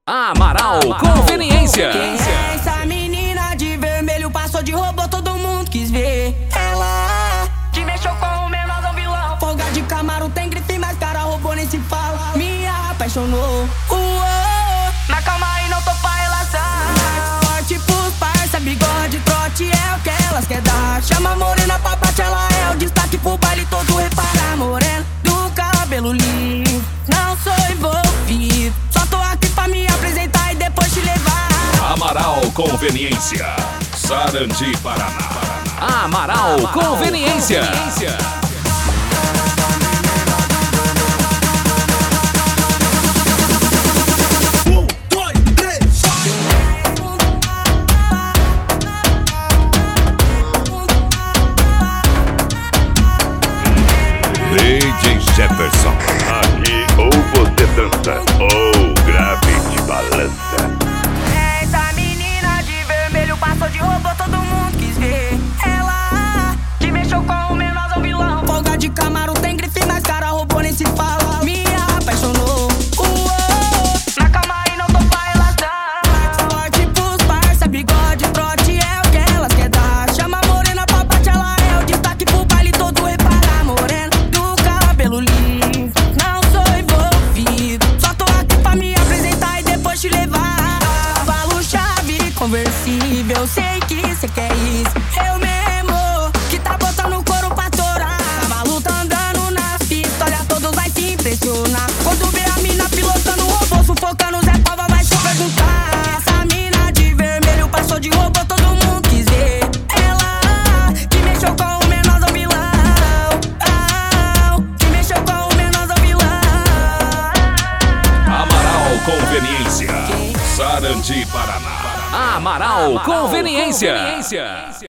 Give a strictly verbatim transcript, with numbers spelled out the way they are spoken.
Amaral Conveniência. Essa menina de vermelho passou de robô, todo mundo quis ver. Ela que mexeu com o menor do vilão. Folga de Camaro tem grife, mas cara robô nem se fala. Me apaixonou. Uou, mas calma aí, não tô pra relação. Forte pros parça, bigode, trote é o que elas quer dar. Chama a morena pra bate, ela é o destaque pro baile todo. Repara, morena do cabelo liso, não sou envolvido, só tô aqui pra me apresentar e depois te levar. Amaral Conveniência, Sarandi, Paraná. Amaral Conveniência. Um, dois, três, D J Jefferson. Aqui ou você dança ou grave de balança. essa menina de vermelho passou de robô, todo mundo quis ver. Ela que mexeu com o menor do vilão. Folga de Camaro tem grife, mas cara robô nem se fala. Me apaixonou. Uou, mas calma aí, não tô pra relação. Forte pros parça, bigode, trote é o que elas quer dar. Chama a morena pra bate, ela é o destaque pro baile todo. Repara, morena do cabelo liso, não sou envolvido, só tô aqui pra me apresentar e depois te levar. Cavalo chave conversível, sei que cê quer isso. Eu mesmo que tá botando o couro pra torar. Cavalo tá andando na pista, olha, todos vai se impressionar. Quando vê a mina pilotando o robô, sufocando, Zé Pava vai se perguntar. Essa mina de vermelho passou de robô, todo mundo quis ver. Ela que mexeu com o menor do vilão. Ah, que mexeu com o menor do vilão. Amaral Conveniência, Sarandi, Paraná. Amaral Conveniência.